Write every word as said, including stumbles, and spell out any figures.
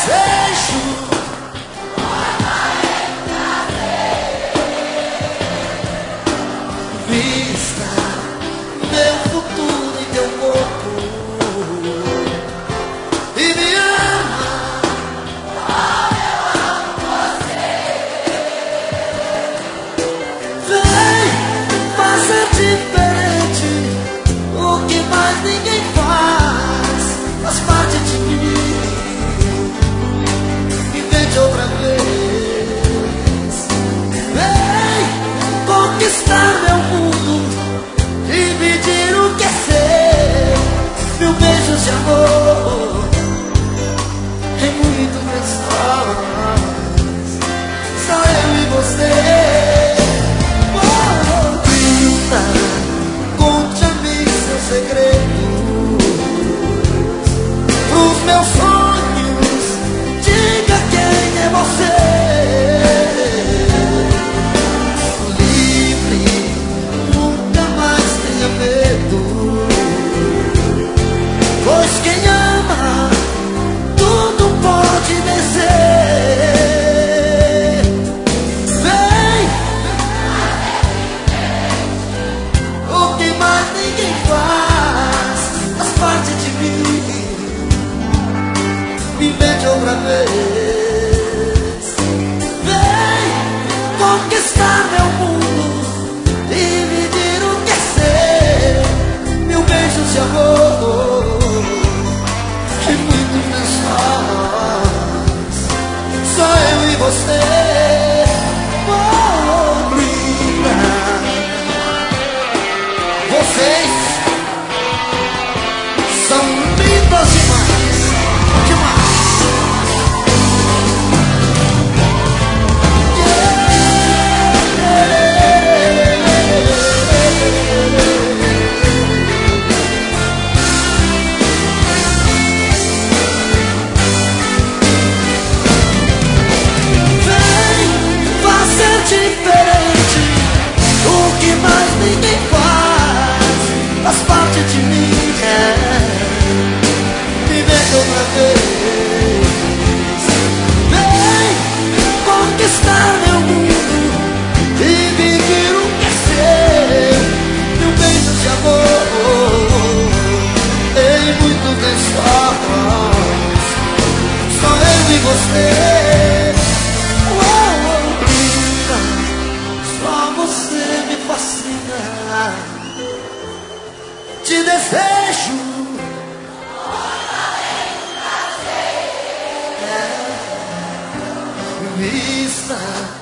desejo. Vista meu futuro em teu corpo e me ama. Eu amo você. Vem fazer diferente o que mais ninguém faz. Faz parte de mim. Me vende outra vez. Vem conquistar meu mundo, dividir o que é seu. Mil beijos de amor em muito mensagens. Só eu e você. Oh, grita, conte a mim seus segredos, pros meus sonhos, diga quem é você. Pois quem ama, tudo pode vencer. Vem, o que mais ninguém faz, faz parte de mim. Me vende outra vez. Vem conquistar meu mundo, dividir o que é seu. Mil beijos de amor e muitos mensagens. Só eu e você. Oh, brinca. Vocês são lindas demais, demais. Diferente, o que mais ninguém faz, faz parte de mim, é. Me vem outra vez. Vem conquistar meu mundo e viver o que é seu. Mil beijos de amor em muitos mensagens. Só eu e você. Te desejo. É, vista